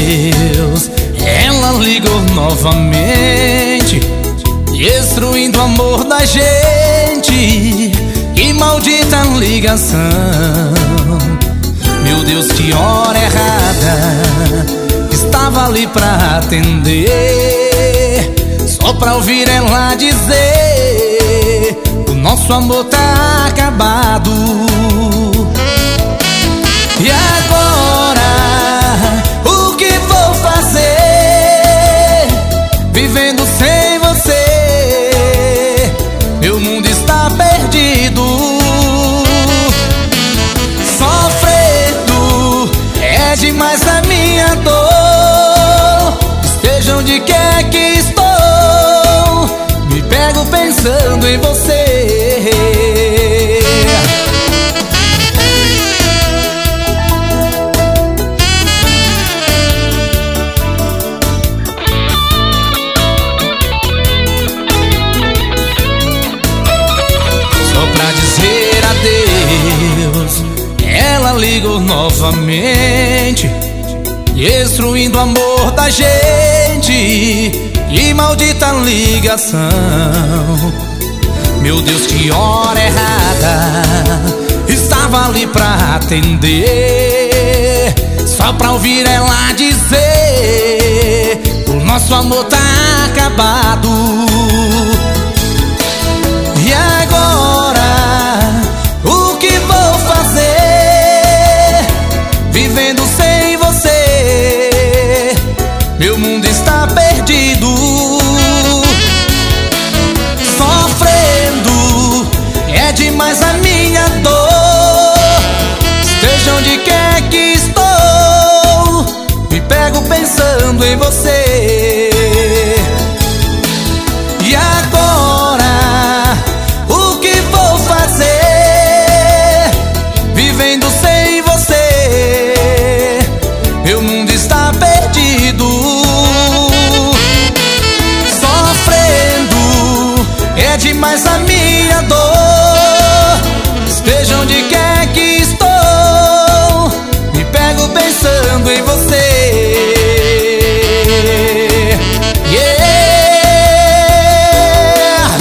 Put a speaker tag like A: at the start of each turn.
A: Deus, ela ligou novamente, destruindo o amor da gente. Que maldita ligação! Meu Deus, que hora errada! Estava ali pra atender, só pra ouvir ela dizer: o nosso amor tá acabado. E agora, o que vou fazer? Vivendo sem você, meu mundo está perdido. Sofrendo é demais a minha dor. Esteja onde quer que estou, me pego pensando em você. Pra dizer adeus, ela ligou novamente, destruindo o amor da gente. Que maldita ligação! Meu Deus, que hora errada! Estava ali pra atender, só pra ouvir ela dizer: o nosso amor tá acabado. E agora, o que vou fazer? Vivendo sem você, meu mundo está perdido. Sofrendo é demais a minha dor. Esteja onde quer que estou, me pego pensando em você.